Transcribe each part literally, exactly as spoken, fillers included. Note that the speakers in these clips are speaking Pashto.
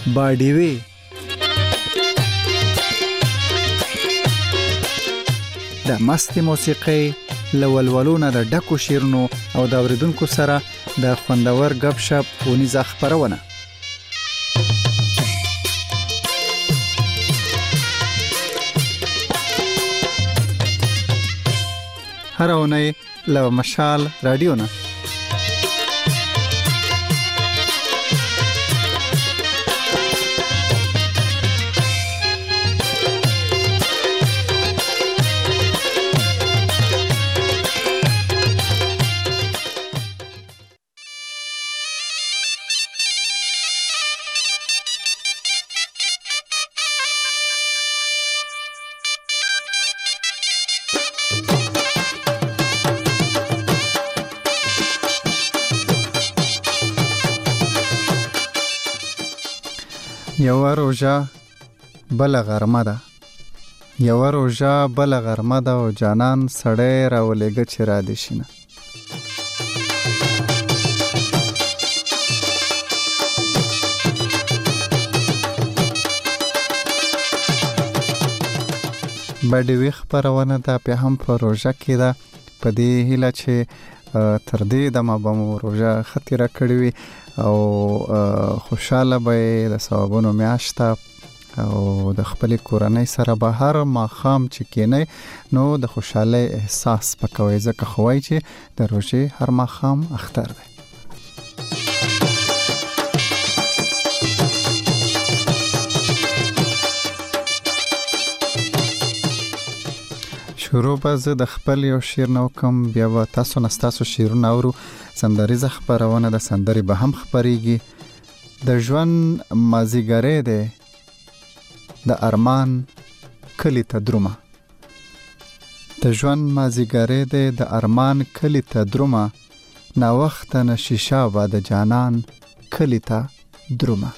باډیوي د مستي موسیقي لولولونه د ډکو شیرونو او د اوریدونکو سره د خوندور غب شپ ونیزه خبرونه هر اونۍ له مشال رادیو نه یو روژه بل غرمه ده یو روژه بل غرمه ده او جانان سړی راولېږه چې را دې شي نه باډیوي خپرونه ده بیا هم په روژه کې ده په دې هیله چې تر دې دمه به مو روژه ښه تېره کړې وي او خوشاله به د ثوابونو میاشت او د خپلې کورنۍ سره به هر ماښام چې کینئ نو د خوشحالۍ احساس پکوئ ځکه خو وایي چې د روژې هر ماښام اختر دی شروع به زه د خپل یو شعر نه وکم بیا به تاسو نه ستاسو شعرونه اورو سندریزه خپرونه د سندرې به هم خپریږي د ژوند مازیګری دی د ارمان کلی ته درومه د ژوند مازیګری دی د ارمان کلی ته درومه ناوخته نه شیشه به د جانان کلی ته درومه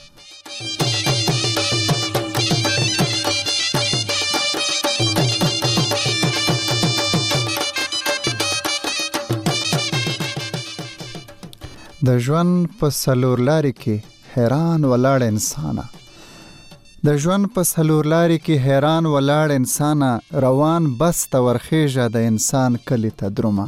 د ژوند په څلور لارې کې حیران ولاړ انسانه د ژوند په څلور لارې کې حیران ولاړ انسانه روان بس ته ورخیژه د انسان کلی ته درومه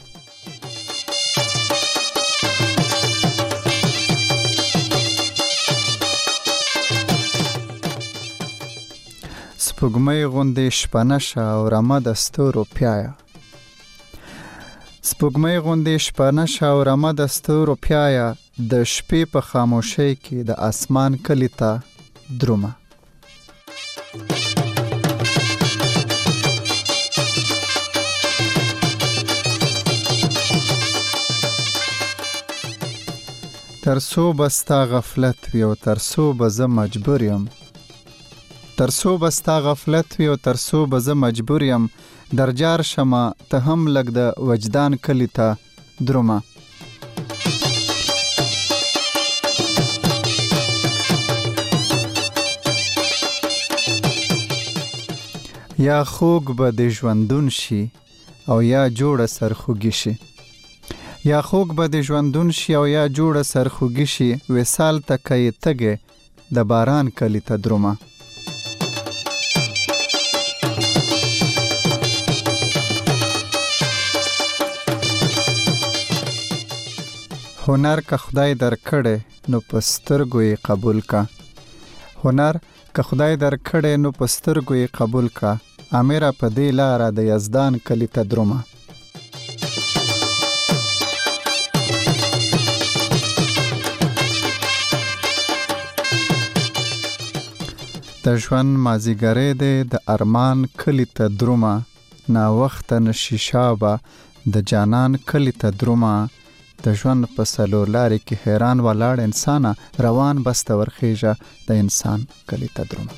سپوږمۍ غوندې شپنه شه او رمه د ستورو پیایه سپوږمۍ غوندې شپنه شه او رمه د ستورو پیایه د شپې په خاموشۍ کې د اسمان کلی ته درومه تر څو به ستا غفلت وي او تر څو به زه مجبور یم تر څو به ستا غفلت وي او تر څو به زه مجبور یم درجار شمه ته هم لږ د وجدان کلی ته درومه یا خوږ به د ژوندون شي او یا جوړه سرخوږي شي یا خوږ به د ژوندون شي او یا جوړه سرخوږي شي وصال ته که یې تږې د باران کلی ته درومه هنر که خدای در کړي نو په سترګو یې قبول کا هنر که خدای در کړي نو په سترګو یې قبول کا امیره په دې لاره د یزدان کلی ته درومه د ژوند مازیګری دی د ارمان کلی ته درومه ناوخته نه شیشه به د جانان کلی ته درومه د ژوند په څلور لارې کې حیران ولاړ انسانه روان بس ته ورخیژه د انسان کلی ته درومه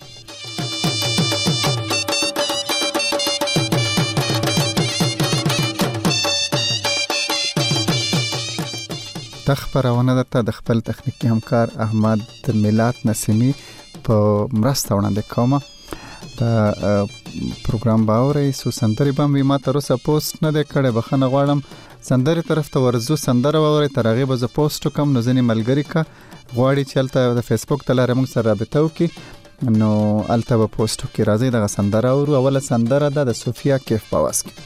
دا خپرونه درته د خپل تخنیکي همکار احمد میلاد نسیمی په مرسته وړاندې کومه د پروګرام باوري سو سندري بم ما تر اوسه پوسټ نه د کړه بخنه غواړم سندري طرف ته ورزو سندره ووري ترغه به ز پوسټ کوم نو ځنی ملګری کا غواړي چلته د فیسبوک تلاره موږ سره رابطه وکي نو الته به پوسټ کې راځي د سندره او اوله سندره د صوفیا کیف پاواس کی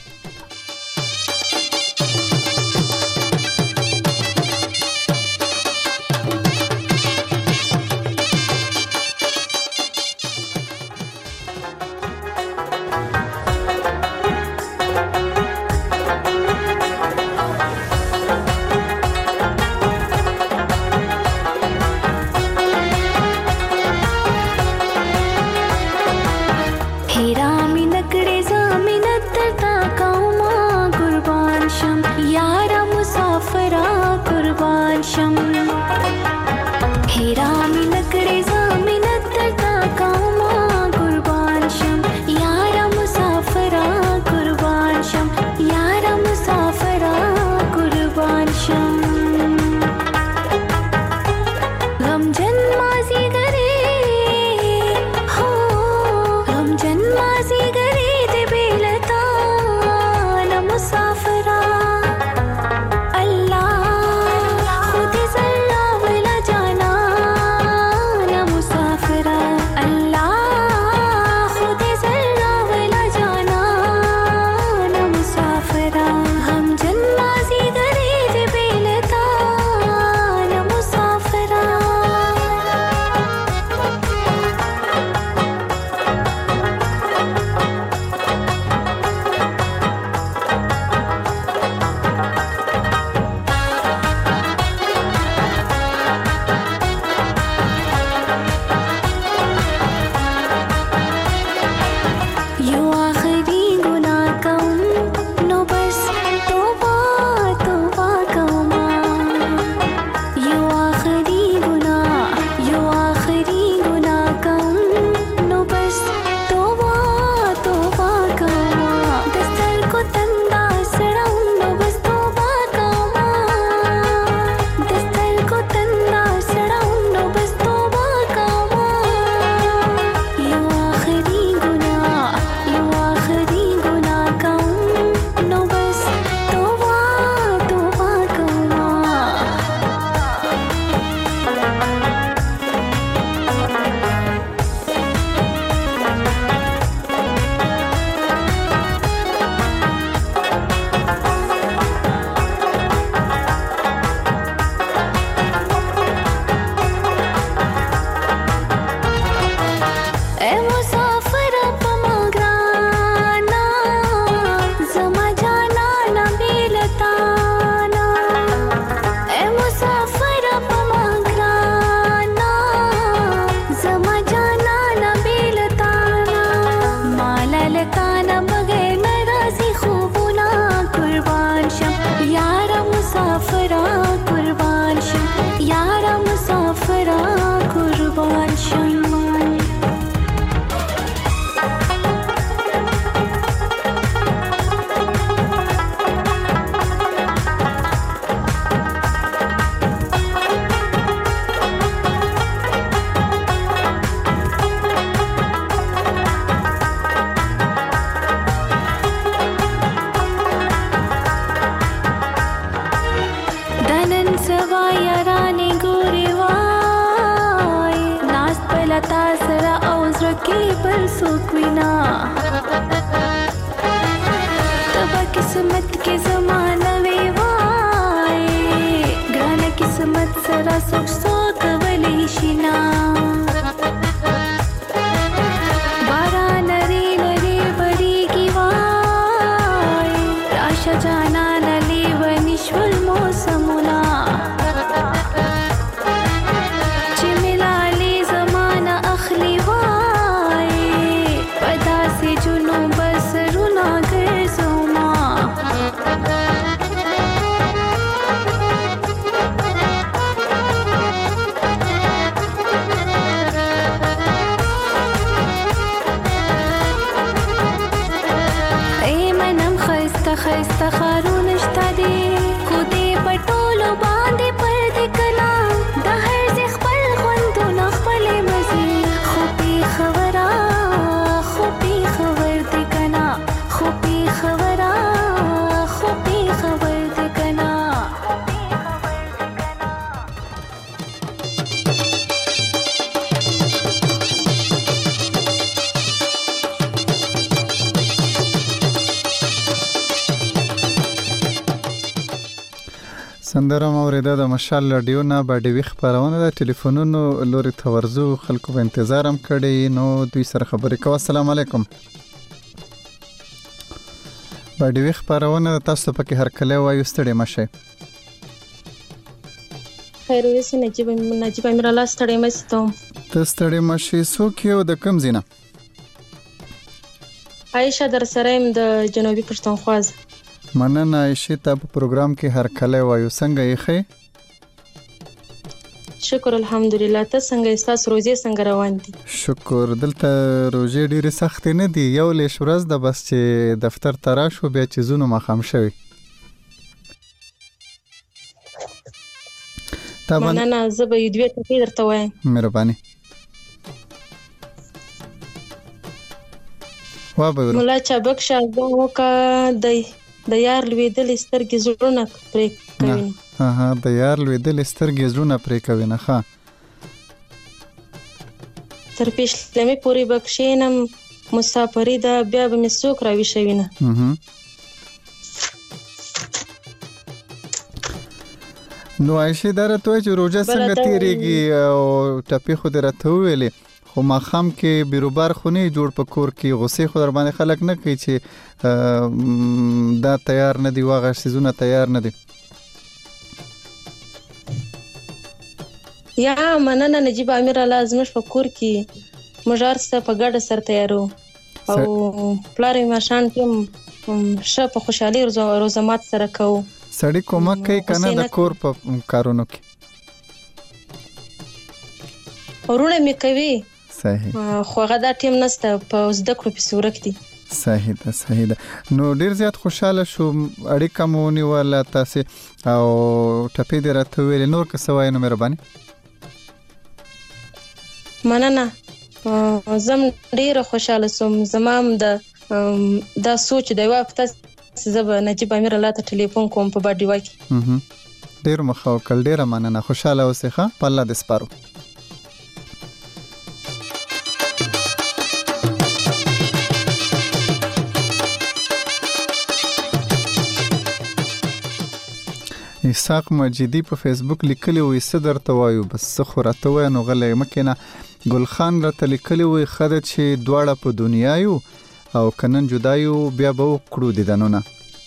سندره موریده د مشال رادیو نه باډي خبرونه د ټلیفونونو لوري تورزو خلکو په انتظار هم کړي نو دوی سره خبرې کوي. السلام علیکم. باډي خبرونه تاسو پکې هر کله وایو ستړي مشه. خیر اوسه نجيب نجيب امیر الله ستړي مستم. ته ستړي مشه څوک یو د کم زینه؟ عائشه در سره د جنوبي پښتونخوا. مننه عائشه ته په پروګرام کې هر کله وایو څنګه یې خې؟ شکر الحمدلله. ته څنګه استاس روزي څنګه روان دي؟ شکر. دلته روزي ډیره سخت نه دي یو لیش ورځ د بس چې دفتر ترا شو بیا چې زونه مخام شوی. تا مننه زه به دوی ته درته وایم. مهرباني. وا به مولا چابک شاه وکا دی د یار لویدل سترګې زړونه پرې کوي. ها ها د یار لویدل سترګې زړونه پرې کوي نه ښه. تر پېښلمې پورې بخښینم مسافری دا بیا به مې څوک راویښوي نه. نو عائشه دا راته چې روزه څنګه تیریږي او ټپي خو درته ویلې خو ما خام کې بیروبار خونی جوړ په کور کې غصه خو در باندې خلک نه کوي چې دا تیار نه دی واغه سيزونه تیار نه دی. یا مننه نجيب امیر الله ازمش په کور کې مجار سره په ګډه سره تیارو او پلارې ماشان کې شه په خوشحالي روزمات سره کو. سړی کومک کوي کنه د کور په کارونو کې؟ ورونه مې کوي. صحیح. خو هغه دا ټیم نسته په زده کړو په صورت دی. صحیح ده صحیح ده. نو ډیر زیات خوشاله شو اړیکه مو نیوله تاسو او ټپې دې راته ویل نور څه وای نو مهرباني. مننه زم ډیر خوشاله سوم. زمام د دا سوچ دی وخت زب نجيب امیر الله ته ټلیفون کوم په باډي وای. ډیر مخاو کل ډیر مننه خوشاله اوسه ښه په الله دې سپارو. اسحاق مجیدی په فیسبوک لیکلی وي صدر توایو بس خو راته وای نو غلې مکینه. ګل خان راته لیکلی وي خدای چې دواړه په دنیا یو او کنن جدایو بیا به وکړو دي دنونه.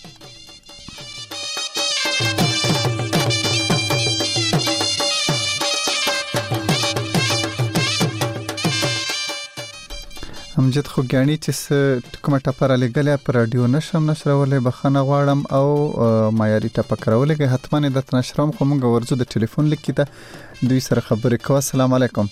امجد خو غاڼي چې کومه ټپره لګلې پر رادیو نشم نشرولې بخنه غواړم او معیاري ټپکرولې کې حتما د تنشرم خو موږ ورزو د ټلیفون لیکي ته دوی سره خبرې کوو. السلام علیکم.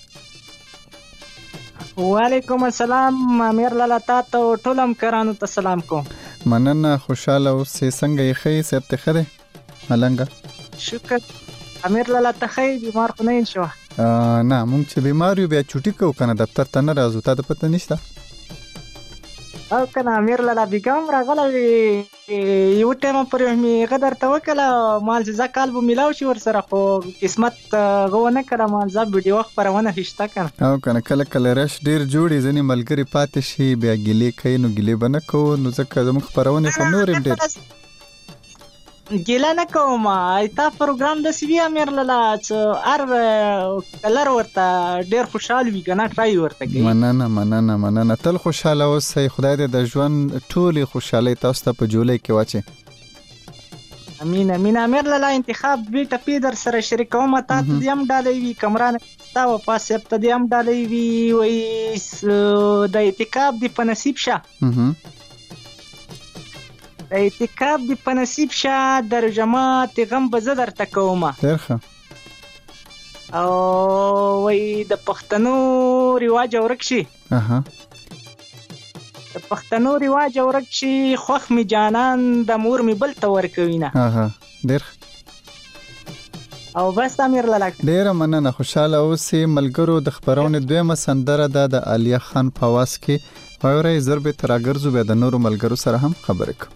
وعلیکم السلام امیر لالا تاسو ټولم کرانو ته سلام کوم. مننه خوشاله اوسې څنګه یې خې سپته خره ملنګ. شکر امیر لالا ته خې بیمار خو نه شو. نه مونږ چې بیمار یو بیا چټي کو کنه دفتر ته نه راځو ته پته نشته او کنه امیر لالا بیګم راغله یو ټیم پر می غدر توکل مال ځکه البوم ملاو شي ور سره خو قسمت غوونه کړه مال ځ ویډیو خبرونه هشته کنه او کنه کله کله رش ډیر جوړی ځنی ملګری پاتې شي بیا ګلی کین نو ګلی بنه کو نو ځکه زموږ خبرونه خو نور ډیر ګیلا نه کوم ایتا پروګرام د سی وی امیر لالا چې ار کلر ورته ډیر خوشاله وي کنه ټرای ورته کوي. مننه مننه مننه تل خوشاله اوسئ خدای دې د ژوند ټولي خوشاله تاسو ته په جولای کې واچي. امين امين امیر لالا انتخاب وی ټپی در سره شریکوم ته دیم ډالې وی کمران تا و پاسه ته دیم ډالې وی وای د انتخاب دی په نصیب شه اعتکاف دی په نصیب شه در جماعت غم بزدر تکومه درخه او وای د پښتنو رواج ورک شي. اها د پښتنو رواج ورک شي خوخ می جانان د مور می بل تور کوینه. اها درخه او بس امیر لالا ډیر مننه خوشاله اوسې ملګرو د خبرونه دویمه سندره ده د علیا خان پواس کې وایره ضرب تراګرزو به د نورو ملګرو سره هم خبرې کوي.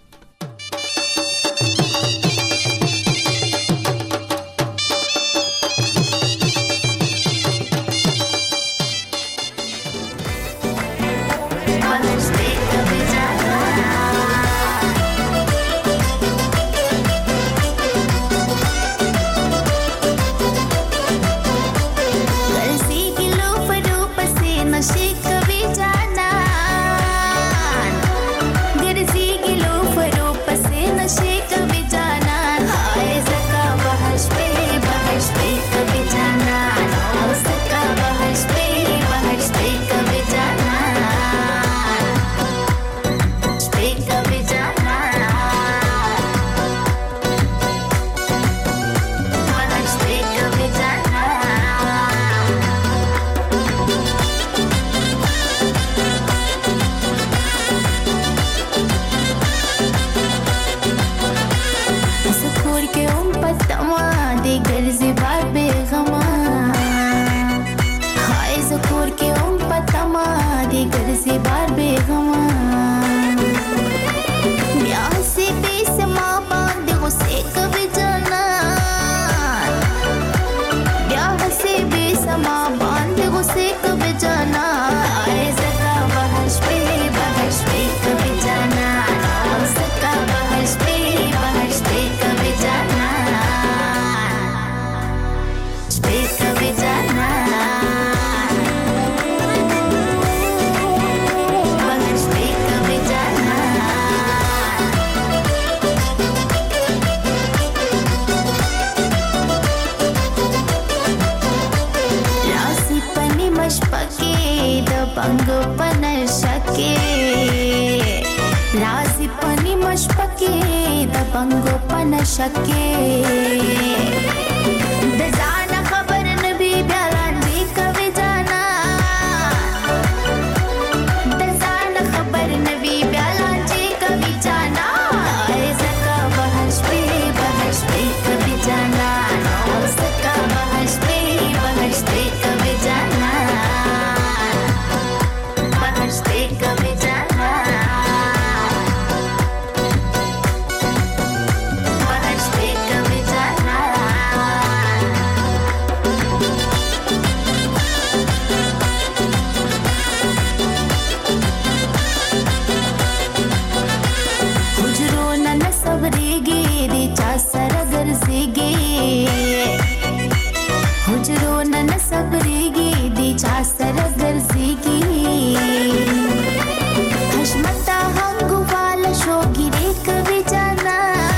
بنګو پنشکه رازي پني مشپکه د بنګو پنشکه د ځان خبر نبي بیان دي کوي جانا د ځان خبر نبي بیان دي کوي جانا زکا بهش په بهش په کوي جانا زکا بهش په بهش په کوي جانا بهش په کوي جانا بهش په کوي جانا حجرونه نه صبرېږي د چا سره ګرځېږي حجرونه نه صبرېږي د چا سره ګرځېږي حشمته هنګو والا شوګیرې کوي جانا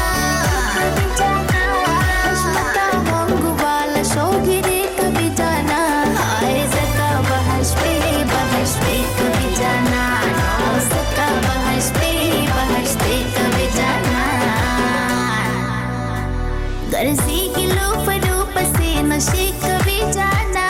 حشمته هنګو والا شوګیرې کوي جانا زکا بهش په بهش په کوي جانا زکا بهش په بهش په کوي جانا ګرځېږي لو فرو پسې نشي کوي جانا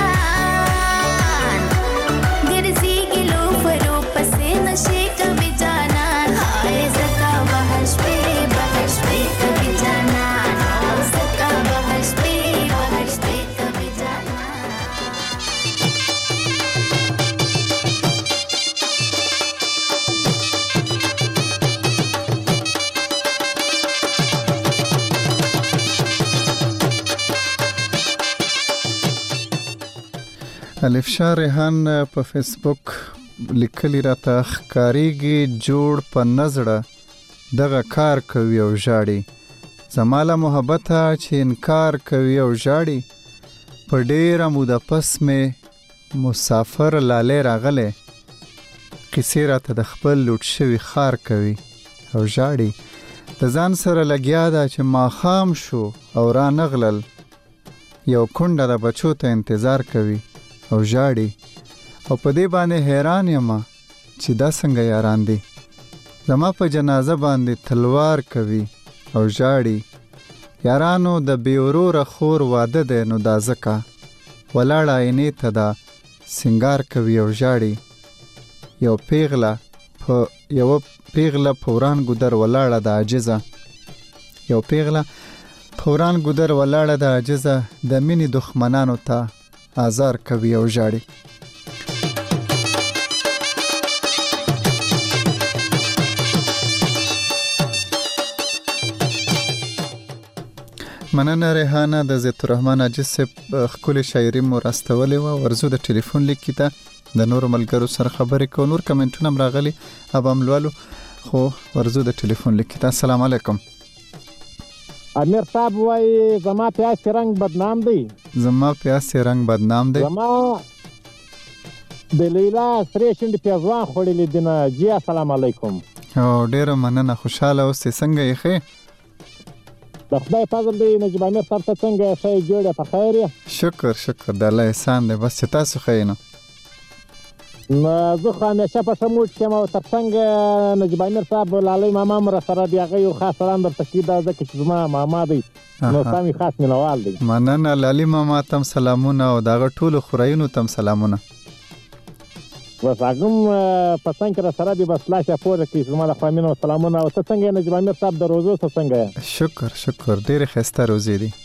ګرځېږي لو فرو پسې نشي کوي جانا زکا بهش په بهش په کوي جانا زکا بهش په بهش په کوي جانا الف شاه ریحان په فیسبوک لیکلی راته ښکاریږي جوړ په نظره دغه کار کوي او ژاړي زماله محبت چې انکار کوي او ژاړي په ډیره موده پس مې مسافر لاله راغله کیسې راته د خپل لوټ شوی خار کوي او ژاړي د ځان سره لګیا ده چې ماښام شو او را نغلل یو کونډه د بچو ته انتظار کوي او ژاړي او په دې باندې حیران یم چې دا څنګه یاران دي زما په جنازه باندې تلوار کوي او ژاړي یارانو د بې وروره خور واده دی نو دا ځکه ولاړه عینې ته دا سنگار کوي او ژاړي یو پیغله په یو پیغله په وران ګودر ولاړه د عاجزه یو پیغله په وران ګودر ولاړه د عاجزه د مینې دښمنانو ته آزار کوي او ژاړي مننه ریحانه د زیت الرحمن عاجز صاحب ښکلې شاعري مو راستولې وه ورځو د ټلیفون لیک کې ته د نورو ملګرو سره خبرې کوو نور کمنټونه هم راغلي اب هم لولو خو ورځو د ټلیفون لیک کې ته السلام علیکم امیر صاحب وای زما پیاسې رنگ بدنام دی زما پیاسې رنگ بدنام دی زما د لیلا سرې شونډې پیازوان خوړلې دي نه جی السلام علیکم او ډېره مننه خوشحاله اوسې څنګه یې ښې د خدای فضل دی نجیب امیر صاحب ته څنګه یې ښه جوړ یې په خیر یې شکر شکر د الله احسان دی بس چې تاسو ښه یې نو نو زه خو همیشه په ښه موډ کې یم او تر څنګ نجیب امیر صاحب لالی ماما م راسره دی هغه یو خاص سلام درته کوي دا ځکه چې زما ماما دی نو ستا مې خاص مینهوال دی مننه لالي ماما ته هم سلامونه او د هغه ټولو خورایونو ته هم سلامونه بس هغه هم په څنګ کې راسره دی بس لاس یې پورته کړي زما د خوا مینه او سلامونه او ته څنګه یې نجیب امیر صاحب د روزو څه څنګه یې شکر شکر ډېرې ښایسته روزې دي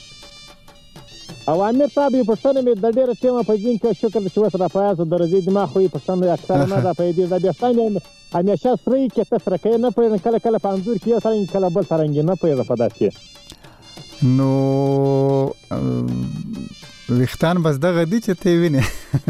او امیر صاحب یې پوښتنه مې د ډېره ټیمه په ځین کې شکر چې اوس را پیاسو د روزې دماغ خو یې پوښتنه اکثره نه را پیدې دا ویښتان یې همیشه سرې کې ته سره کوې نه پوهېږم کله کله په انځور کې یو سرنګ کله بل سرنګ نه پوهېږم په داسې نو ویښتان بس دغه دي چې ته یې وینې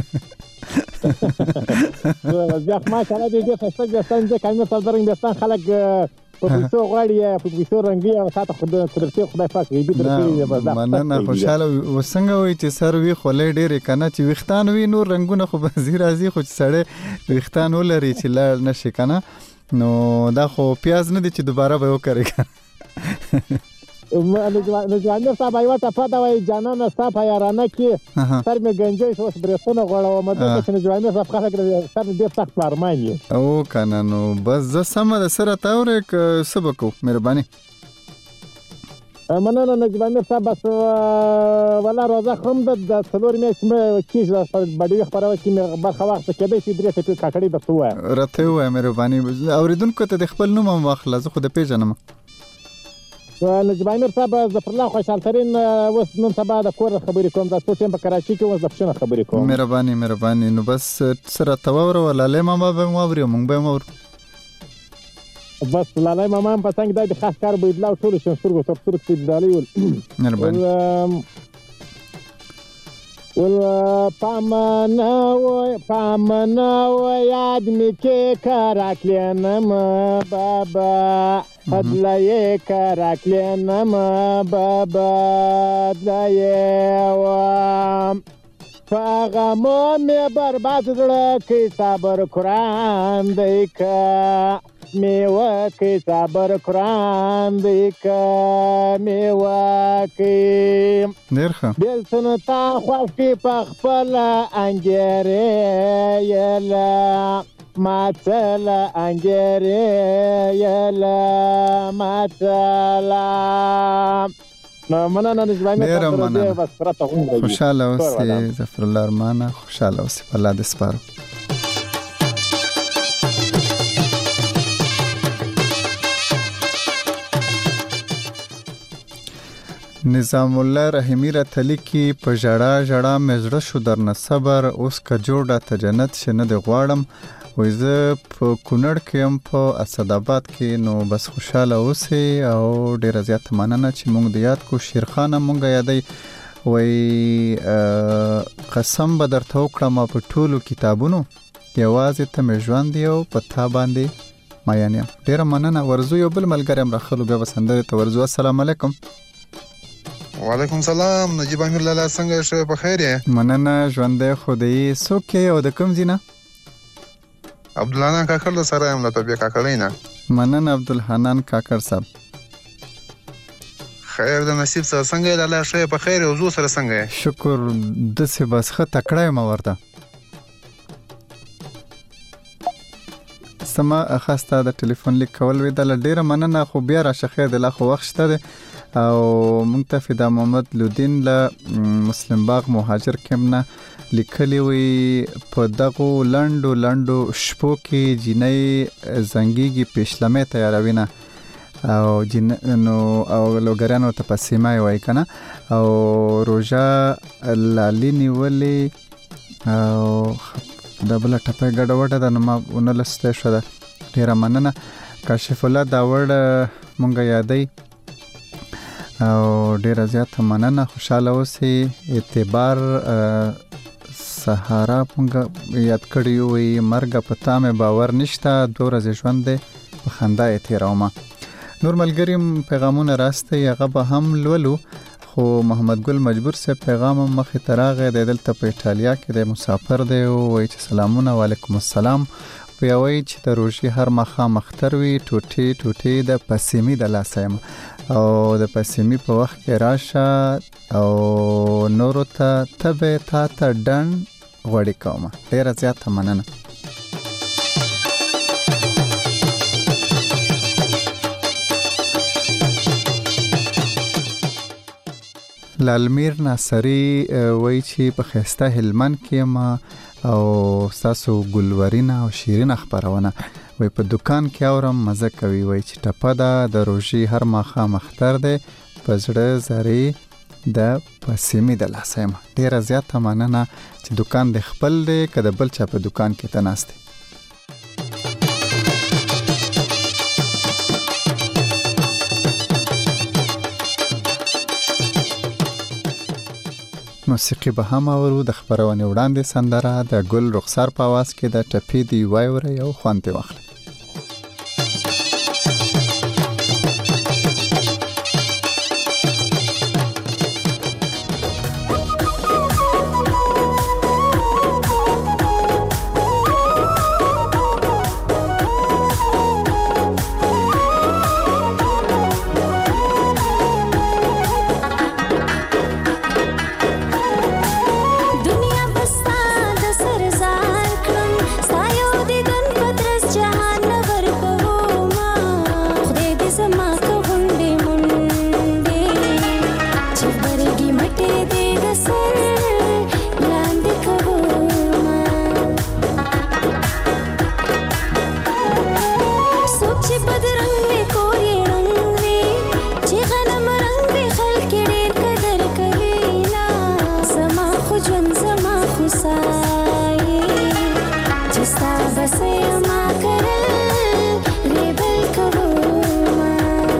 بیا خو ماشاءالله دې ډېر ښایسته ویښتان ځکه امیر صاحب د رنګ ویښتان خلک په پیسو غواړي په پیسو رنګي او تاته قدرتي خدای پاک غیبي درکړي بس دا مننه خوشاله وسنګ وای چې سر وی خولې ډېرې کنه چې ویښتان وی نور رنگونه خو به زی راځي خو چې سړی ویښتان ولري چې لاړ نشي کنه نو دا خو پیاز نه دي چې دوباره به وکړي نجوانیر صاحب یوه ټپه ده وایي جانانه ستا په یارانه کې سر مې ګنجی شو اوس برېتونه غوړومه دلته چې نجوانیر صاحب خلک سر مې ډېر سخت په ارمان یې او که نه نو بس زه سمه ده څه راته اورې که څه به کوو مهرباني مننه نجوانیر صاحب بس والا روزه خورم ده د څلور میاشتې مې کېږي بډوي خپرونه کې مې برخه واخیسته کېدای شي درې ټپې کاکړۍ درته ووایم راته ووایه مهرباني اورېدونکو ته د خپل نوم هم واخله زه خو د پېژنم نجوانیر صاحب ظفرالله خوشحال ترین اوس نن سبا د کور خبرې کوم دا څو ټایم په کراچۍ کې اوس د پښنه خبرې کوم مهرباني مهرباني نو بس څه راته واوره لالی ماما به هم واوري او موږ به هم واورو بس لالی ماما هم په څنګ دا د خاص کار بهدله او ټولو شین سترګو تر سترګو کې ډالۍ ول مهرباني ول پامنه و پامنه و یاد می کې کراکلینم بابا ادلایه کراکلینم بابا ادلایه و فغمو می برباد زړه کې صبر قرآن دی که میوه کې صبر قرآن دی که میوه کې ډېر ښه بېلتون تا خوښ کې په خپله انګېرې یله ماتله انګېرې یله ماتله نو مننه نجوانیر ډېره مننه بس پرته هم راځي خوشحاله اوسې ظفرالله ارمانه خوشحاله اوسې په الله دې سپارو نظام الله رحیمی راته لیکي په ژړا ژړا مې زړه شو درنه صبر اوس که جوړه ته جنت شي نه دې غواړم وایي زه په کونړ کې یم په اسداباد کې نو بس خوشحاله اوسئ او ډېره زیاته مننه چې موږ د یاد کو شیرخان هم موږ یادوي وایي قسم به درته وکړم په ټولو کتابونو یوازې ته مې ژوند یو په تا باندې مین یم ډېره مننه ورځو یو بل ملګری هم راخلو بیا به سندرې ته ورځو السلام علیکم وعلیکم سلام نجیب امیر لالا څنګه شه په خیر یې مننه ژوندی خو دی څوک یې او د کوم ځای نه عبدالحنان کاکړ له سره یم له طبیع کاکړۍ نه مننه عبدالحنان کاکړ صاحب خیر د نصیب سره څنګه یې لالا شه په خیر او زو سره څنګه یې شکر داسې بس ښه تکړه یم ورته سما اخسته د ټلیفون لیک کول وی د ډیره مننه خو بیا راشه خیر د لا خو وخت شته او مونږ ته فدا محمد لودین له مسلم باغ مهاجر کمنه لیکلی وی په دغه لندو لندو شپو کې جنۍ زنګيږي پښلمه تیاروینه او جن نو او لوګرانو ته پسیمه وای کنه او روجا لالینی ولی او دبل ټپه ګډوډه د نوم ونلسته شو ده ډیره مننه کاشف الله دا وړ مونږه یادای او ډیره زیاته مننه خوشاله اوسئ اعتبار سهارا مونږه یاد کړیو وي مرګ پتا مې باور نشته دوه ورځې ژوند په خندا یې تیرومه نور ملګریم پیغامونه راسته هغه به هم لولو خو محمد ګل مجبور سه پیغام مخې تراغه د دلته په ایټالیا کې د مسافر دی او وایي چې سلامونه وعلیکم السلام په وایي چې د روشي هر مخه مختر وي ټوټي ټوټي د پسیمی د لاسیم او د پسیمی په وخت کې راشه او نورو ته تبه تا ته ډن غوړی کومه ډیره زیاته مننه لالمیر ناصری وای چې په خسته هلمند کې ما او تاسو ګلورینه او شیرین خبرونه وای په دکان کې اورم مزه کوي وای چې ټپه ده د روشي هر ماخه مختر ده پزړه زری د پسیمی د لاسه ما ډیره زیاته مننه چې دکان د خپل دی کده بل چا په دکان کې تناسته موسیقي به هم اورو د خبرونه وړاندې سندره د ګل رخسار په आवाज کې د ټپې دی وایوره یو خوانته واخله مټې دې د سر لاندې کومه څوک چې بدرنګ وي کور یې رنګ وي چې غنم رنګ وي خلک یې ډېر قدر کوي نا زما خو ژوند زما خو سایې چې ستا بسې ما کرل ریبل کومه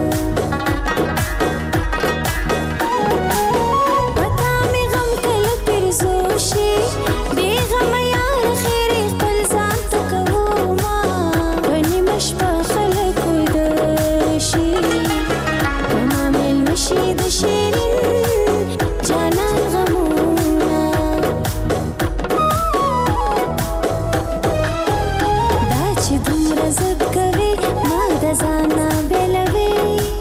پتا مې غم کله پرزو شي بې غمه یار خیر یې خپل ځان ته کومه په نیمه شپه خلک ویده شي په ما مېلمه شي د شیرین جانان غمونه دا چې دومره ضد کوي ما د ځانه بېلوي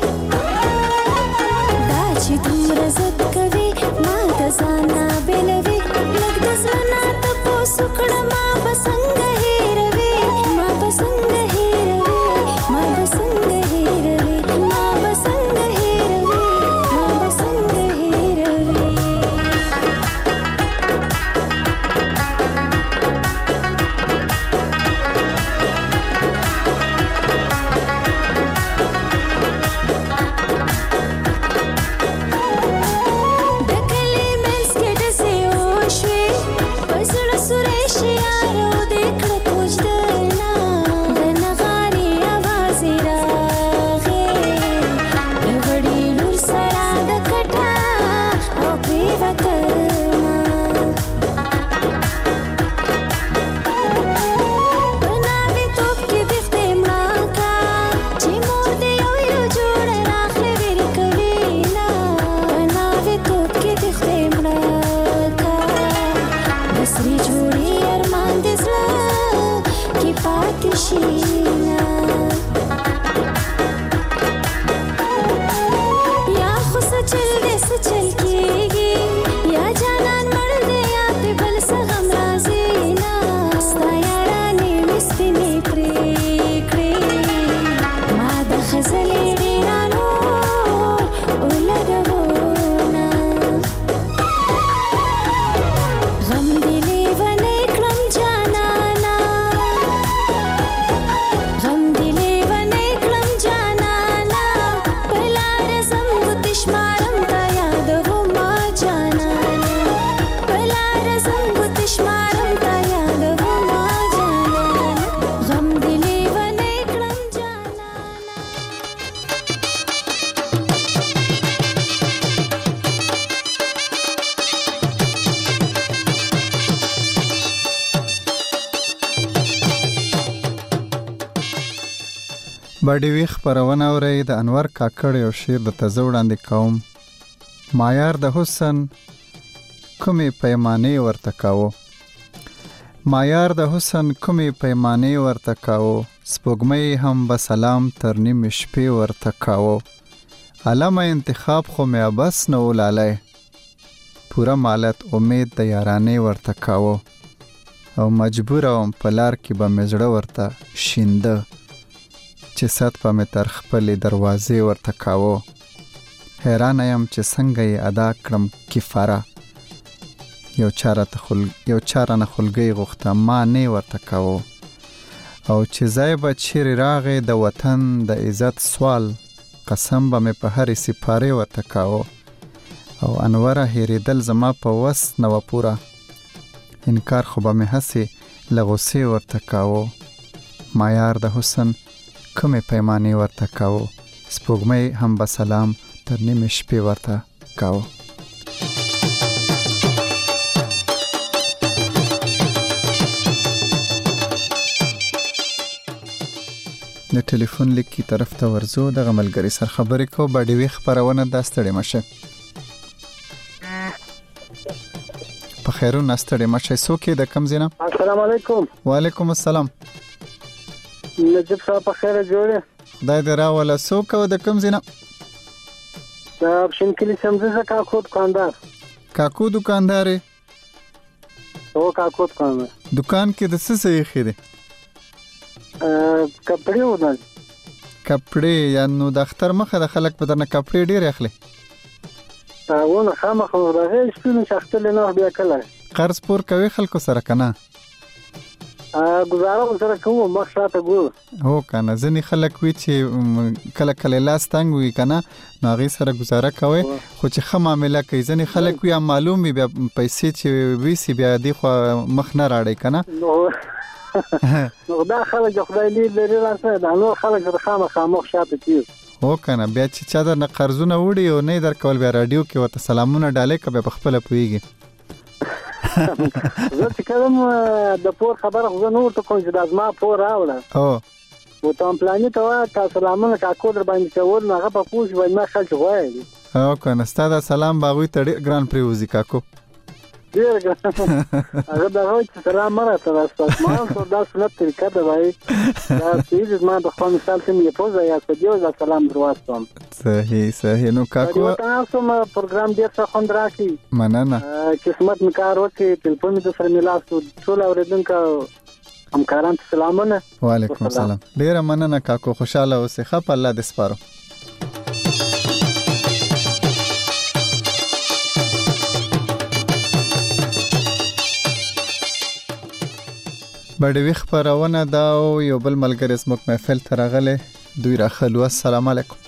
دا چې دومره ضد کوي ما د ځانه بېلوي لږ د زړه نه تپوس وکړه ما به څنګه هېروي ما به څنګه هېروي ما به څنګه هېروي ما به څنګه هېروي ما به څنګه هېروي د کلي منځ کې ډزې وشوې په زړه سوری شي یارو دې کړه کوژدنه د نغارې اواز یې راغی د وړې لور سره د کټه او پرېوتمه په ناوېتوب کې ویښتې مړه کا چې مور دې یو یو جوړه راخلې ویرې کوي نه په ناوېتوب کې ویښتې مړه کا د سرې جوړې ارمان دې زړه کې پاتې شي نه یا خو څه چل دې څه چل کېږي یا جانان مړ دې یا پې بل څه غم راځي نه ستا یارانې مې سپینې پرېکړې ما د خزلې ډېرانو ولګوونه غم دې لیونی کړم جانانه غم دې لیونی کړم جانانه په لاره ځم ګوتې شمارم تا یادومه جانانه په لاره ځم ګوتې شمارم تا یادومه جانانه غم دې لیونی کړم جانانه باډي وی خبرونه اوري د انور کاکړ یو شعر د تزه وړاندې کوم معیار د حسن کومې پیمانې ورته کاوه معیار د حسن کومې پیمانې ورته کاوه سپوږمۍ هم به سلام تر نیمې شپې ورته کاوه علامه انتخاب خو مې بس نه ولالی پوره مالت امید د یارانې ورته کاوه او مجبور وم په لار کې به مې زړه ورته شینده چې ست په مې تر خپلې دروازې ورته کاوه حیرانه یم چې څنګه یې ادا کړم کفاره یو چاره ته خل... یو چاره نه خلګۍ غوښته ما نه ورته کاوه او چې ځای به چیرې راغی د وطن د عزت سوال قسم به مې په هرې سپارې ورته کاوه او انوره هېرېدل زما په وس نه وه پوره انکار خو به مې هسې له غوسې ورته کاوه معیار د حسن کومې پیمانې ورته کاوه سپوږمۍ هم به سلام تر نیمې شپې ورته کاوه د ټلیفون لیک کی طرف ته ورزو د غملګری سر خبرې کو باډي وی خبرونه د ستړي مشه په خیرو نستړي مشه سوکې د کم زینه السلام علیکم وعلیکم السلام نجیب صاحب په خیره جوړه خدای دې راوله سوکو د کم زینه دا اپشن کلی سمزه کاکو دکاندار کاکو دکاندار او کاکو دکاندار دکان کې د څه څه یې خېده کپڑے ودل کپڑے یا نو د اختر مخه د خلک په درنه کپڑے ډیر اخلي ونه خامخا راغی شپې مې شختلې نه بیا کله قرض پور کوي خلکو سره کنه گزاره سره کوم مخ شاته ګور هو کنه ځنې خلک وي چې کله کله لاس تنګ وي کنه نو هغې سره گزاره کوي خو چې ښه معامله کوي ځنې خلک وي معلوم وي بیا پیسې چې ویسي بیا دې خوا مخ نه راړی کنه نو دا خلک د خدای لید لري راسه دا نور خلک د خامخا مخ شاته کیږي هو کنه بیا چې چا درنه قرضونه وړي او نه در کول بیا رادیو کې ورته سلامونه ډالې که بیا په خپله پوهېږي زه چې کوم د پور خبره خو زه نه ورته کوم چې دا زما پور راوړه هو ورته پلاني ته وایه که سلامونه کاکو در باندې کول نو هغه به پوه شي وایي ما خلک غواړي هو کنه ستا دا سلام به هغوی ته ډېر ګران پرېوځي کاکو ډېر ګران هغه به هغوی چې سلام مه راته راستاس ما هم دا سنت طریقه ده وایي دا سیز زما د خپل مثال ته مې پوزه یا څه دیو دا سلام در واستوم صحیح صحیح نو کاکو تاسو ما پروګرام ډېر ښه خوند راکړي مننه قسمت مې کار وکړي ټلیفون مې درسره میلاستو ټول اورېدونکو همکاران ته سلامونه وعلیکم السلام ډېره مننه کاکو خوشحاله اوسې ښه په الله دې سپارو بډوي خپرونه دا او یو بل ملګری زموږ محفل ته راغلی دوی راخلو السلام علیکم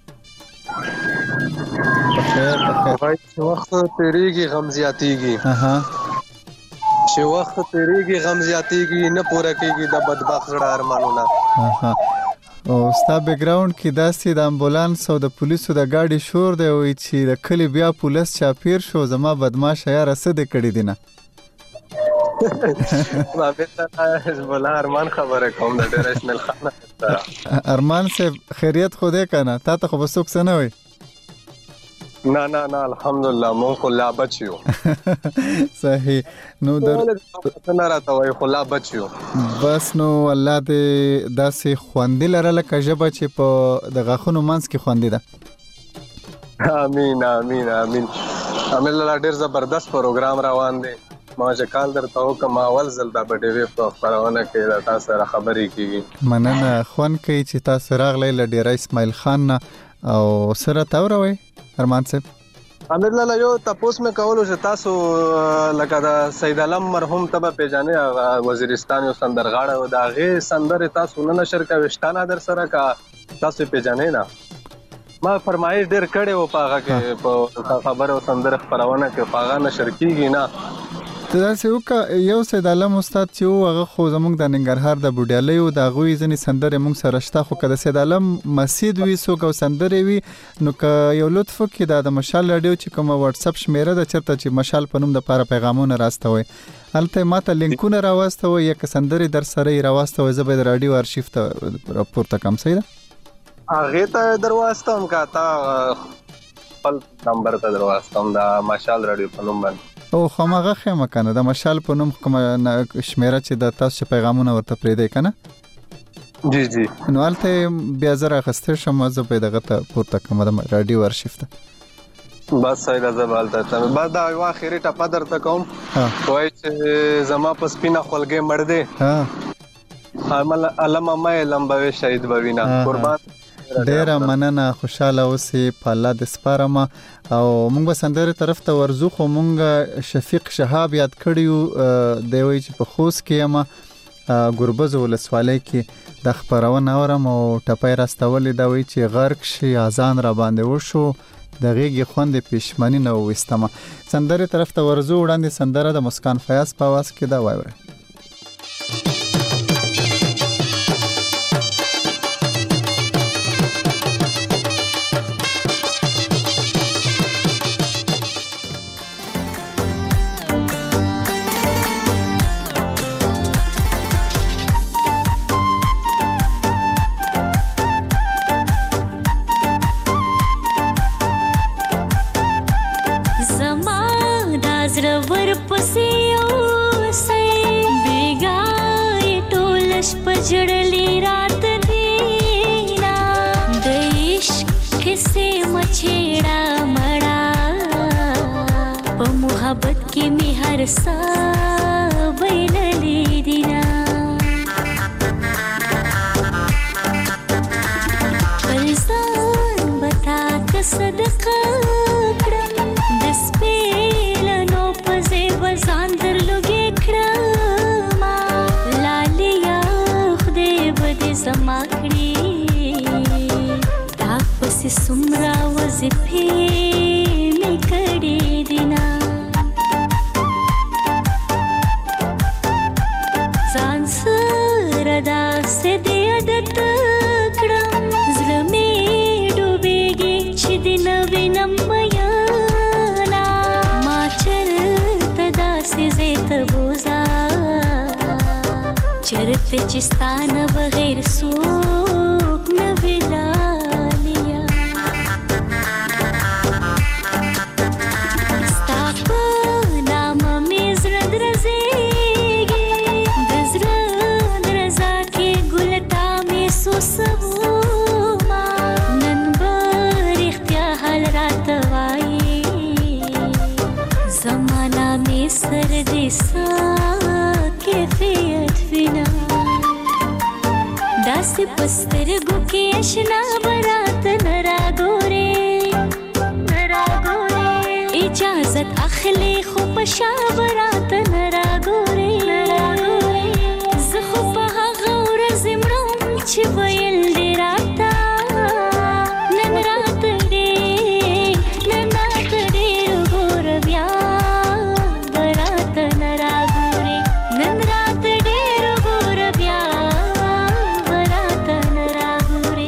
بخیر بخیر چې وخت تیریږي غم زیاتیږي اها چې وخت تیریږي غم زیاتیږي نه پوره کیږي د بدبخت زړه ارمانونه اها او ستا بیک ګراوند کې داسې د امبولانس او د پولیسو د ګاډي شور دی وایي چې د کلي بیا پولیس چاپیر شو زما بدماشه یاره څه دې کړي دي نه ما بیت بولا ارمان خبره کوم د ډېر اسمل خان ارمان صاحب خیریت خو دې کنه تا ته خو بسوک څه نه وي نه نه نه الحمدلله مونږ خو لا بچیو صحیح نو در نه راته وای خو لا بچیو بس نو الله دې داسې خوندې لره لکه ژبه چې په د غاښونو منځ کې خوندې ده امین امین امین امین الله ډېر زبردست پروګرام روان دی ما چې کال درته وکم اول ځل دا به ډېوې په خپرونه کې د تاسو سره خبرې کېږي مننه خوند کوي چې تاسو راغلی له ډېره اسماعیل خان نه او سره تاوروئ ارمان صاحب امیر لاله یو تاسو مې کولو چې تاسو لکه د سید علم مرحوم ته به پیژنې وزیرستان یو سندرغاړی و د هغې سندرې تاسو نه نشر کوئ شته نه در سره که تاسو پیژنې نه ما فرمایش ډېر کړی و په هغه کې په خبره او سندره خپرونه کې په هغه نشر کېږي نه ته داسې وکړه یو سید علم استاد چې و هغه خو زموږ د ننګرهار د بوډیالیو د هغوی ځینې سندرې موږ سره شته خو که د سید علم مسجد وي څوک او سندرې وي نو که یو لطف وکړي دا د مشال راډیو چې کومه واتساپ شمیره ده چېرته چې مشال په نوم دپاره پیغامونه راستوئ هلته یې ماته لینکونه راواستوئ یا که سندرې در سره یې راواستوئ زه به د راډیو ارشیف ته راپورته کړم صحیح ده هغې ته در واستوم که تا خپل نمبر ته در واستوم د مشال راډیو په نوم باندې او خامغه خیمه کنه د مشال په نوم کومه شمیره چې د تاسو پیغامونه ورته پرېږدئ کنه جی جی نو هلته بیا زه رااخیستی شم زه به یې دغه ته پورته کړم د راډیو ارشیف ته بس سیده زه به هلته ته بس دا یوه اخري ټپه درته کوم وایي چې زما په سپینه خولګۍ مړ دی علمه مه علم به وي شهید به وینه قربان ډیره مننه خوشاله اوسې په الله دې سپارم او موږ به سندرې طرف ته ورځو خو موږ شفیق شهاب یاد کړي یو دی وایي چې په خوست کې یم ګربز ولسوالۍ کې د خپرونه اورم او ټپی راستولې دا وایي چې غرق شي اذان را باندې وشو د غېږې خوند پېشمني نه وویستمه سندرې طرف ته ورځو وړاندې سندره د مسکان فیاض په اواز کې دا واورئ जड़ली रात दीना देश किसे मछेड़ा मड़ा प मोहब्बत की मिहर सा बैलली दीना फलसान बता के सदका سپېلنو په زیبه ځان درلوږې کړمه لالیا خدای به دې زما کړي تا پسې څومره وظیفې مې کړې دي نه ځان سره داسې دې عادت کړم زړه مې ډوبېږي چې دې نه وینم میینه ما چېرته داسې ځای ته بوځه چېرته چې ستا نه بغیر څوک نه وي لالیا ستا په نامه مې زړه درزېږي د زړه درزا کې ګلتا مې سوسومه نن به رښتیا حال راته وایي زمانه مې سر دې سا کیفیت وینا داسې په سترګو کې اشنا برات نه راګورې نه راګورې اجازت اخلي خو په شا برات نه راګورې نه راګورې زه خو په هغه ورځ مرم چې ویل دې راته نن راته ډېر نن راته ډېر وګوره بیا برات نه راګورې نن راته ډېر وګوره بیا برات نه راګورې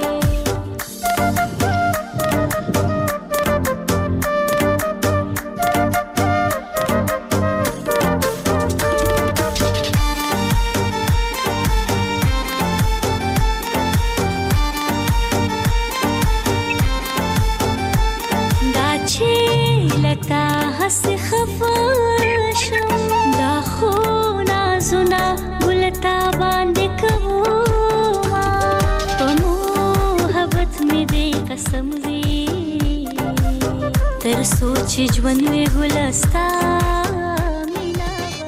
دا چې لتا هسې خفه شم دا خو نازونه ګلتا باندې کومه په محبت مې دې قسم وي تر څو چې ژوند وي ګله ستا مینه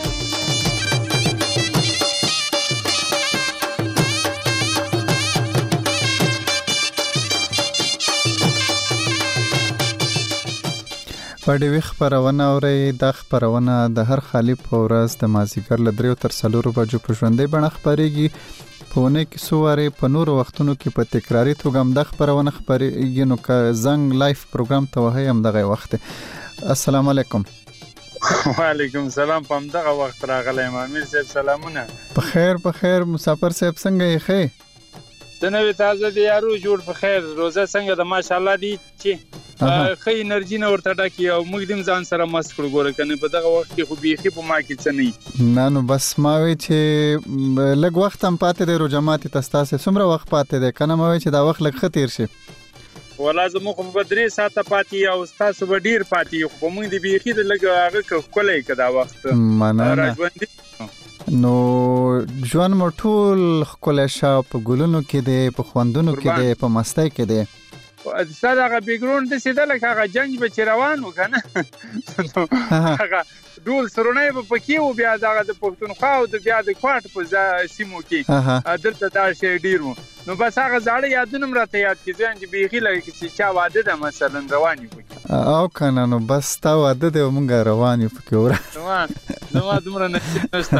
په ډیوي خپرونه اورئ دا خپرونه د هر خالي په ورځ د مازدیګر له دریو تر څلورو بجو په ژوندۍ بڼه خپرېږي په اونۍ کې څو وارې په نورو وختونو کې په تکراري توګه همدا خپرونه خپرېږي نو که زنګ لایف پروګرام ته وهئ همدغه وخت دی. السلام علیکم. وعلیکم السلام. په همدغه وخت راغلی یم امیر صاحب سلامونه. په خیر په خیر مسافر صاحب څنګه یې ښې؟ ته نوې تازه دی یارو جوړ په خیر روزه څنګه د ماشاءالله دی چې ښه انرژي نه ورته ډکې او موږ دې ځان سره مست کړو ګوره که نه په دغه وخت کې خو بیخي په ما کې څه نه نه نو بس ما وی چې لږ وخت هم پاتې دی روژه ماتي ته ستاسې څومره وخت پاتې دی که نه ما وی چې دا وخت لږ ښه تېر شي ولا زموږ خو به درې ساعته پاتې او ستاسو به ډېر پاتې خو په موږ دې بیخي د لږ هغه که ښکلی که دا وخت مننه نو ژوند مو ټول ښکلی شه په ګلونو کې دی په خوندونو کې دی په مستۍ کې دی ستا دغه بیکګراونډ داسې ده لکه هغه جنګ به چې روان و که نه هغه ډول سرونی به پکې و بیا دغه د پښتونخوا او د بیا د کوټ په سیمو کې دلته دا شی ډېر و نو بس هغه زاړه یادونه هم راته یاد کېږي چې بیخي لکه چې چا واده ده مثلا روان یو پکې او که نه نو بس ستا واده دی او موږ روان یو پکې ورا زما دومره نصیب نشته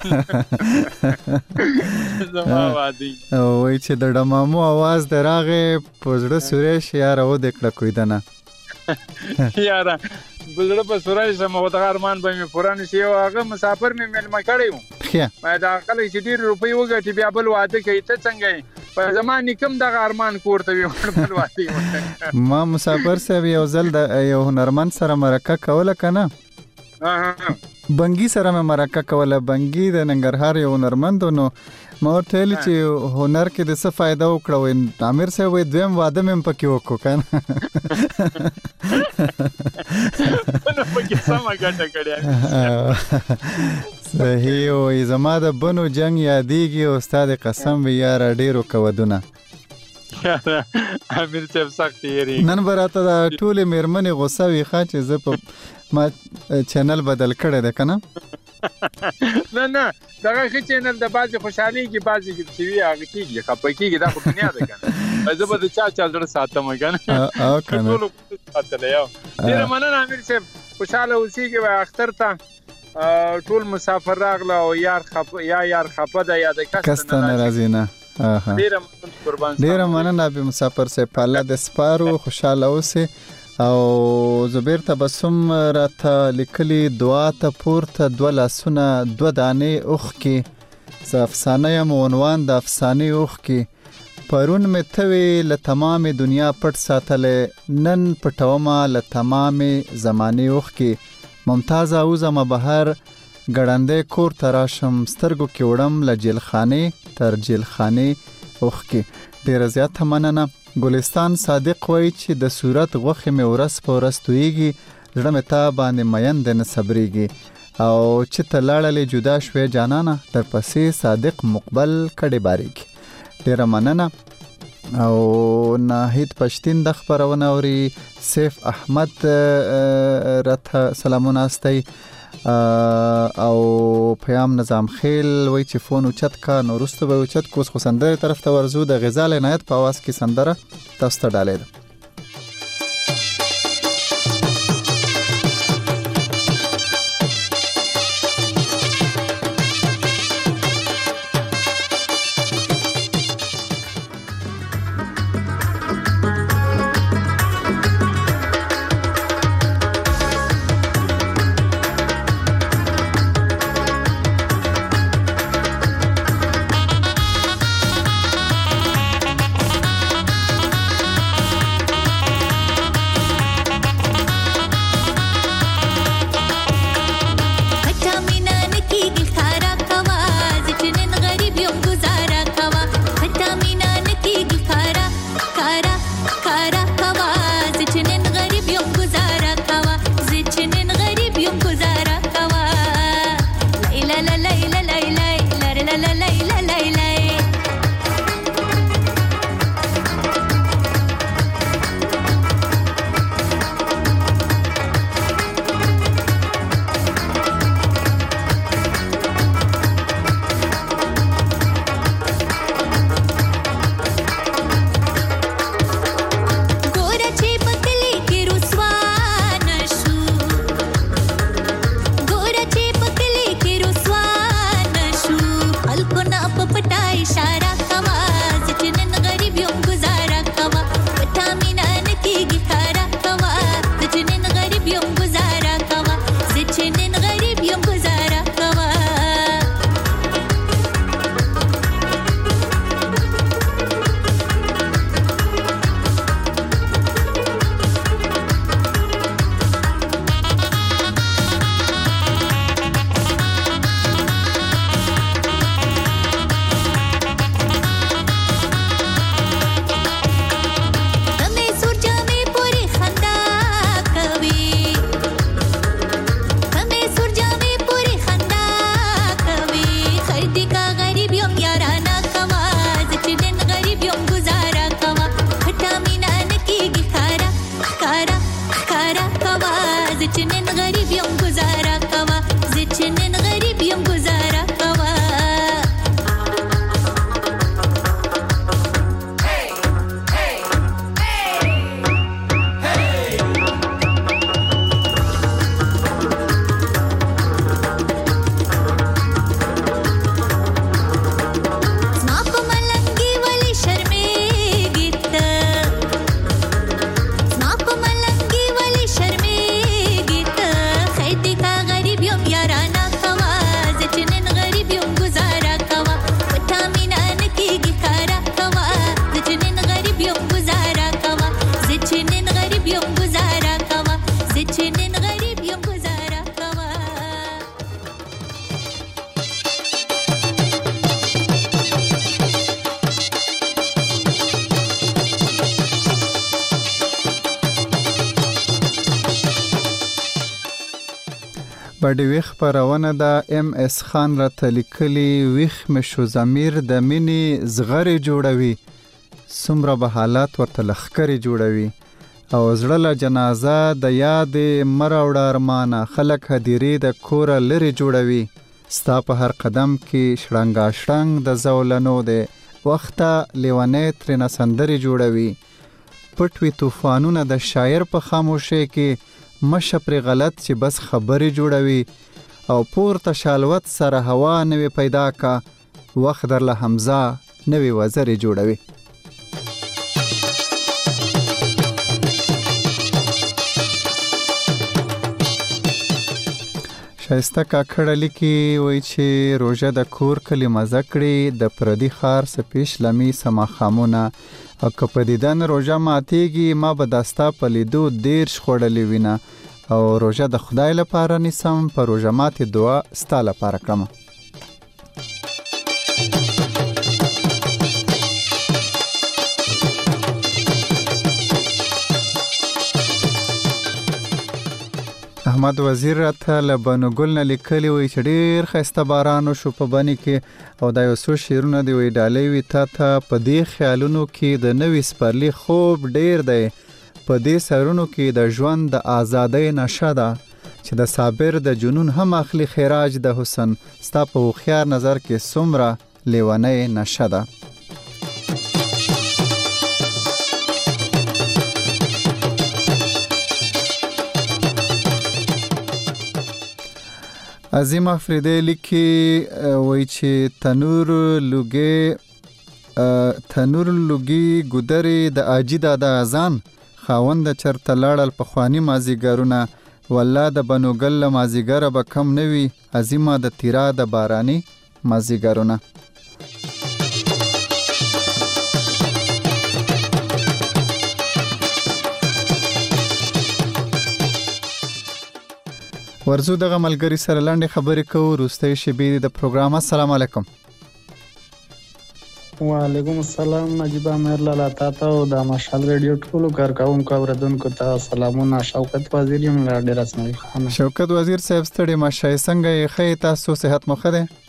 زما واده وایي چې د ډمامو اواز دی راغی په زړه سوری شي یاره ودې کړه کویدنه یاره بزړه په سوری شم خو دغه ارمان به مې پوره نه شي او هغه مسافر مې میلمه کړی و ما دغه خلک چې ډېرې روپۍ وګټي بیا بل واده کوي ته څنګه یې په زما نیکه هم دغه ارمان کور ته وي بل واده ما مسافر صاحب یو ځل د یو هنرمند سره مرکه کوله که نه بنګي سره مې مرکه کوله بنګي د ننګرهار یو هنرمند نو ما ورته ویلي چې هنر کې د څه فایده وکړه وایي امیر صاحب وایي دویم واده مې هم پکې وکړو که نه پکې سمه ګټه کړې صحیح وایي زما د بنو جنګ یادېږي او ستا د قسم وي یاره ډېرو کودونه امیر صاحب سخت یېرېږي نن به راته د ټولې مېرمنې غوسه وي ښه چې زه په ما چینل بدل کړی دی که نه نه نه دغه ښه چینل د بعضې خوشحالېږي بعضې چې وي هغه کېږي خفه کېږي دا خو دنیا ده که نه زه به د چا چا زړه ساتم کنه او کنه ټول ساتل یو ډیر مننه امیر صاحب خوشاله اوسېږي وای اختر ته ټول مسافر راغله او یار خپ یا یار خپه ده یا د کس ته ناراضي نه ډیر مننه قربان ډیر مننه به مسافر صاحب په الله د سپارو خوشاله اوسې او زبیر تبسم راته لیکلي دعا ته پورته دوه لاسونه دوه دانې اوښ کې ز افسانه یم عنوان د افسانې اوښ کې پرون مې ته له تمام دنیا پټ ساتلې نن پټومه له تمام زمانې اوښ کې ممتاز اوزم بهر ګړندې کور ته راشم سترګو کې وړم له جیلخانې تر جیلخانې اوښ کې ډیره زیاته مننه ګلستان صادق وای چې د صورت غوخه مې ورس په ورس تویږي زړه مې تا باندې مین د نه صبرېږي او چې ته لاړلې جدا شوې جانانه در پسې صادق مقبل کډې باریږي ډیره مننه او ناهید پښتین د خبرونه اوري سیف احمد راته سلامونه استي او پیام نظام خیل وای چې فون اوچت کا نو رسته به اوچت کوس خو سندره طرف ته ورزو د غزال عنایت په आवाज کې سندره تاسو ته ډالې بډې ویخ پرونه د ام اس خان را تلیکلی ویخ مشو ضمیر د مینی زغری جوړوي سمره به حالات ورته لخکری جوړوي او زړه جنازه د یاد مروړه ارمانه خلک هدیری د کور لری جوړوي ستا په هر قدم کې شړنګا شړنګ د زولنو ده وخته لیونی ترېنه سندرې جوړوي. پټ وي طوفانونه د شاعر په خاموشۍ کې مشه پرې غلط چې بس خبرې جوړوي. او پورته شالوت سره هوا نوې پیدا کا وخت در له حمزه نوې وزرې جوړوي. شایسته کاکړه لیکي وایي چې روژه د کور کلي مزه کړي د پردي ښار څه پیش لمي سما خامونه او که په دیدن روژه ماتېږي ما به داستا په لیدو دیرش خوړلې وینه او روژه د خدای لپاره نیسم په روژه ماتې دعا ستا لپاره کړم. احمد وزیر راته له بنو ګل نه لیکلی وایي چې ډېر ښایسته باران وشو په بني کې او دا یو څو شعرونه دی وایي ډالۍ وي تا ته په دې خیالونو کې د نوي سپرلي خوب ډېر دی په دې سرونو کې د ژوند د آزادۍ نشه ده چې د صابر د جنون هم اخلي خراج د حسن ستا په هوښیار نظر کې څومره لیونۍ نشه ده. عظیم افریدی لیکي وایي چې تنور لوګي تنور لوګي ګودرې د آجي دادا اذان خاوند چرته لاړل پخواني مازیګرونه والله د بنوګل له مازیګره به کم نه وي عظیمه د تیرا د باراني مازیګرونه. ورزو دغه ملګری سره لاندې خبرې کوو وروستۍ شیبې د پروګرام. السلام علیکم. وعلیکم السلام نجیب امیر لالا تاته او د مشال ریډیو ټولو کارکونکو اوریدونکو ته سلامونه. شوکت وزیر یم له ډیر اسماعیل خان. شوکت وزیر صاحب ستړي ماشای څنګه یې خې تاسو صحت مو ښه ده؟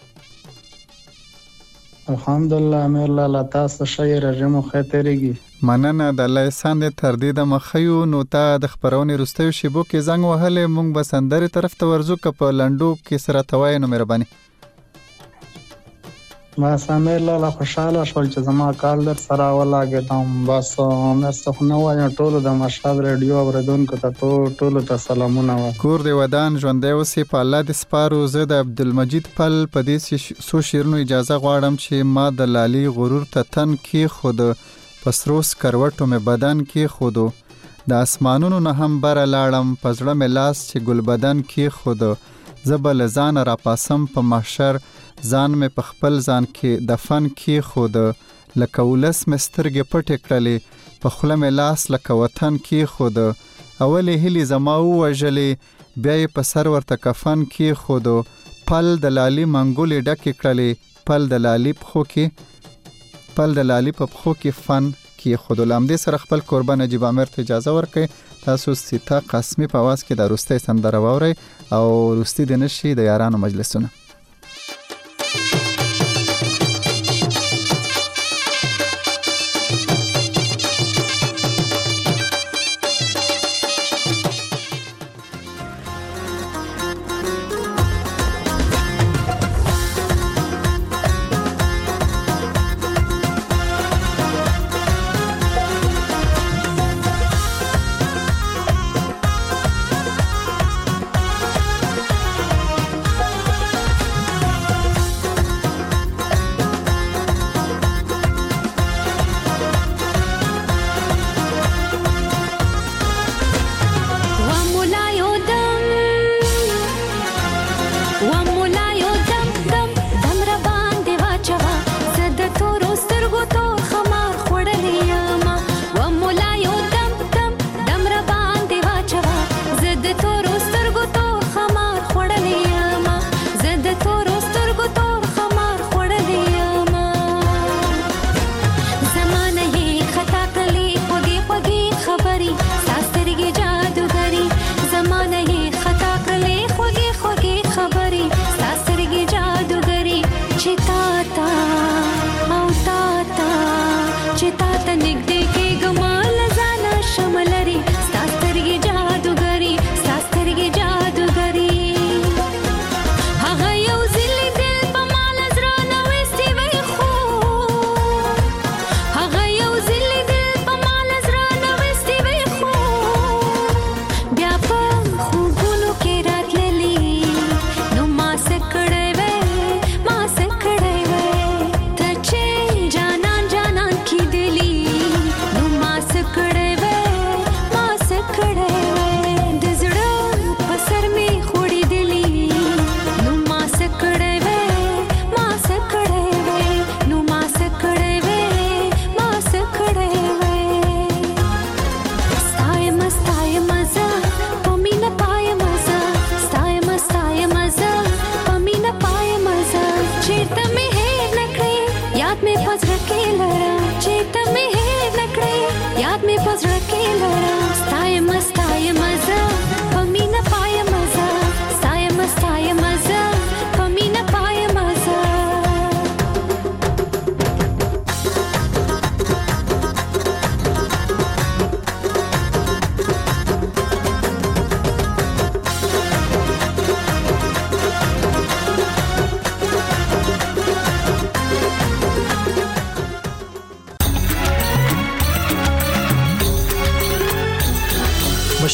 الحمدلله امیر لالا تاسو ښه رژیم خو تیریږي. مننه د الله احسان دې تر دې د مخیو نو تا د خبرونې وروستیو شیبو کې زنګ وهلې مونږ به سندرې طرف ته ورځو که په لنډو کې سره توای نو مهرباني. بس امیر لالا خوشحاله شول چې زما کال در سره ولاګېدم. بس امیر څه خو نه وایم ټولو د مشهد ریډیو اورېدونکو ته ټولو ته سلامونه وه. کور دې ودان ژوندی اوسې په الله دې سپارو. زه د عبدالمجید پل په دې څو شعرونو اجازه غواړم چې ما د لالي غرور ته تن کېښود په سرو سکروټو مې بدن کېښودو د اسمانونو نه هم بره لاړم په زړه مې لاس چې ګلبدن کېښودو زه به له ځانه راپاسم په محشر ځان مې په خپل ځان کې دفن کېښوده لکه ولس مې سترګې پټې کړلې په خوله مې لاس لکه وطن کېښوده اولې هیلې زما ووژلې بیا یې په سر ورته کفن کېښودو پل د لالي منګولې ډکې کړلې پل د لالي پښو کې پل د لالي په پښو کې فن کېښودو. له همدې سره خپل کوربه نجیب امیر ته اجازه ورکړئ تاسو سیتا قاسمي په آواز کې د وروستۍ سندره واورئ او وروستي دې نه شي د یارانو مجلسونه.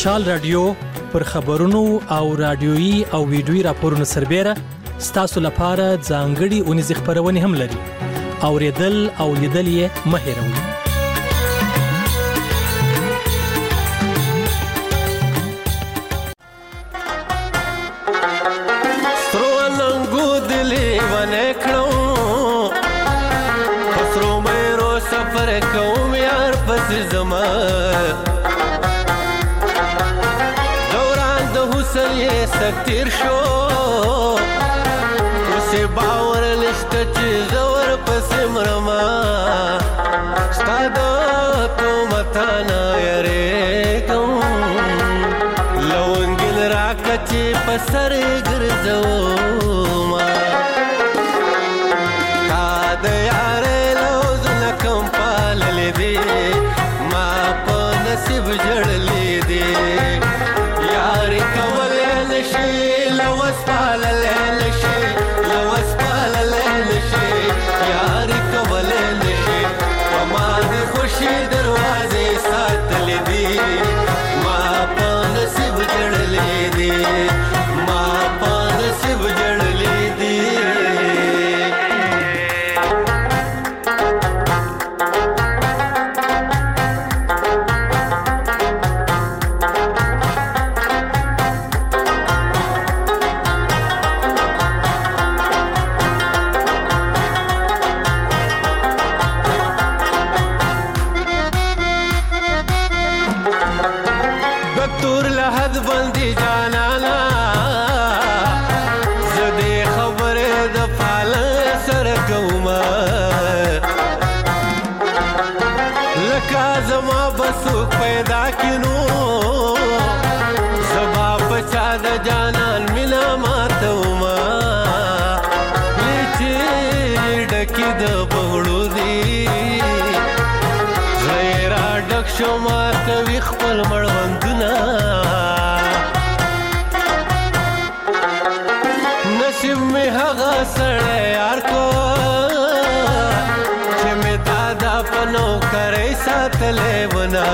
مشال رادیو پر خبرونو او رادیويي او ویډیويي راپورونو سربېره ستاسو لپاره ځانګړي اونیزې خبرونه هم لري. اوریدل او لیدل یې مه هېروئ. کوم یار پس زما دوران د حسن یې سکتیر شو اوسې باور نشته چې زور پس مرما ستا د تومته نه یریږم لونګین راکړه چې په سر یې ګرځوما تا د یارې ما په نصیب جړلې دي یاري کولې نشي لوس پاللې نشي لوس پاللې نشي یاري کولې نشي ما دې خوشي دروازې ساتلې دي ما په نصیب جړلې دي ما په نصیب جړلې دي پیدا کینو زبا پچا د جانان مینا ماتوما لیچی ډکی د بغړو دی غیر ډک شو ما کوي خپل مړوندونه نصیب می هغه سړی یار کو چې می دادا پنو کرے ساتلې ونا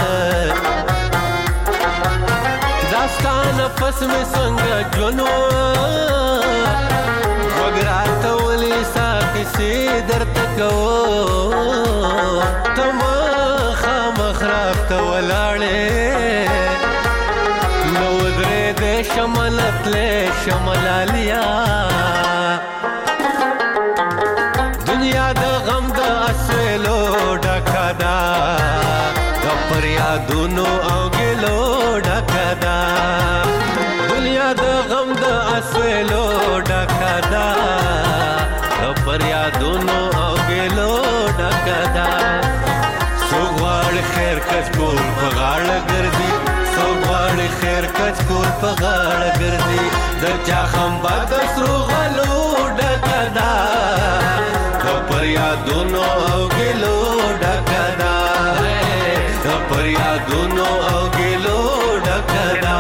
داستان پس میں سنگ جنو وگرات ولی سا کسی در تکو تم خام خراب تولاڑے نو درے دے شملت لے شملالیا دنیا دا غم دا اسویلو ڈکا دا پر یادونو او گلو ډکا دا دنیا د غم د اسویلو ډکا دا پر یادونو او گلو ډکا دا سوغواړ خیر کچ کول په غاړه ګرځي سوغواړ خیر کچ کول په غاړه ګرځي د چا خم باد سرو غلو ډکا دا پر یادونو او گلو ډکا دا پر یادونو او گلو ډکدا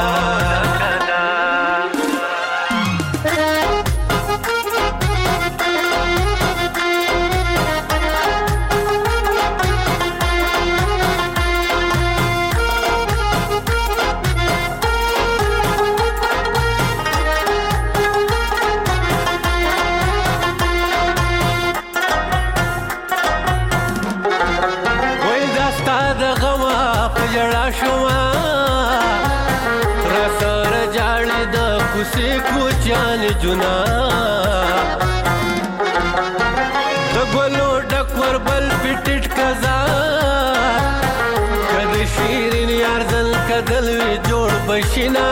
से कोचान जुना दगलो डकवर बल पिटिट कजा कद शीरिन यारजल कदल जोड़ बशिना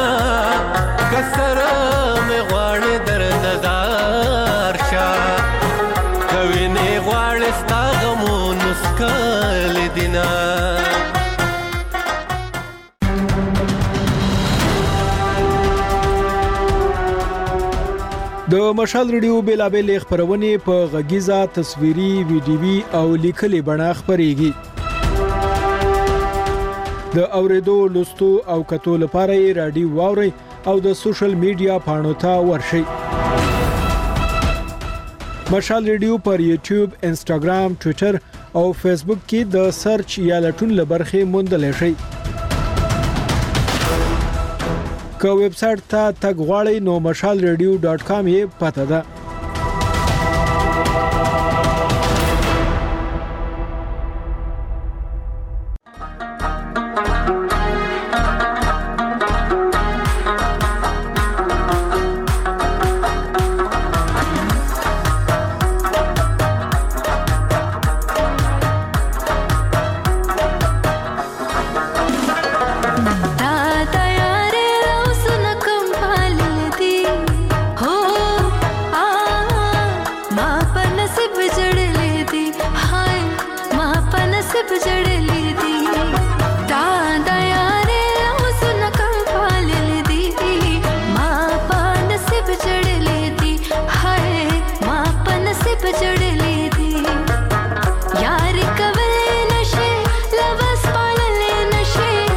कसर में غواړي درنددار شا کوي نه غواړي ستا غمون سکل دینا د مشال ریډیو بیلابل خبرونه په غږیزه تصویري ویډیوي او لیکلي بڼه خبريږي د اوریدو لوستو او کتو لپاره رادیو واوري او د سوشل میډیا پاڼو ته ورشي مشال ریډیو پر یوټیوب انسټاګرام ټوئیټر او فیسبوک کې د سرچ یا لټون لبرخه موندل شي که ویب سټ ته تګ غواړئ نو مشال ریډیو ډاټ کام یې پته ده.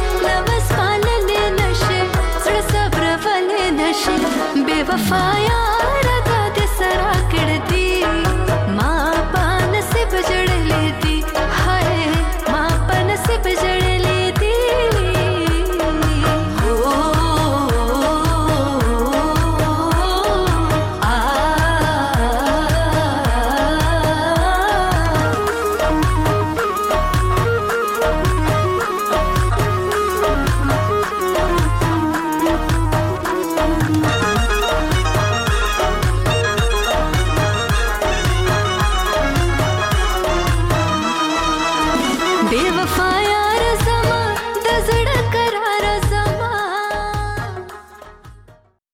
बेवफाया